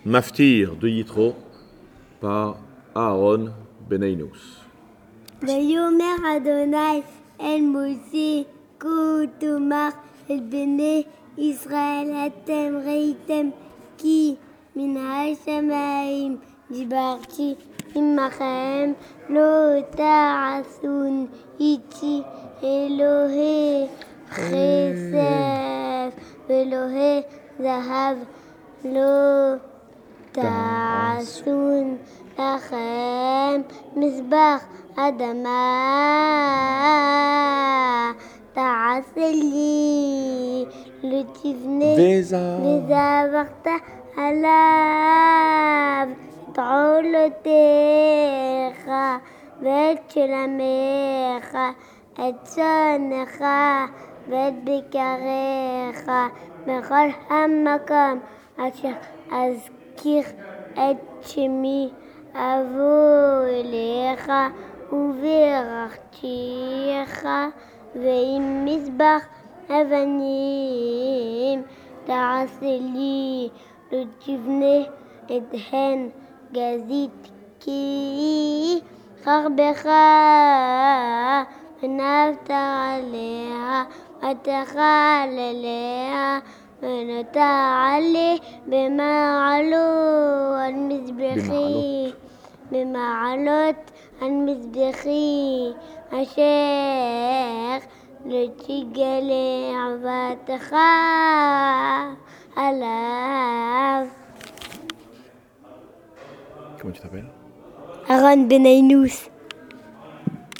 Maftir de Yitro par Aaron Benainous. ויאמר אדוני אל משה כה תאמר אל בני ישראל אתם ראיתם כי מן השמיים דיברתי עמכם לא תעשון איתי אלוהי כסף ואלוהי זהב לא תעשון לכם מזבח אדמה תעשה לי לא תבנה וזבחת עליו את עולותיך ואת שלמך את צאנך ואת בקריך בכל המקום אשר אזכיר את שמי אבוא אליך וברכתיך ועם מזבח אבנים תעשה לי לא תבנה את הן גזית כי חרבך ונפת עליה ותאכל עליה ונטע במעלות על מזבחי אשר לא תגלה עבודתך עליו. Comment tu t'appelles? Aaron Benainous.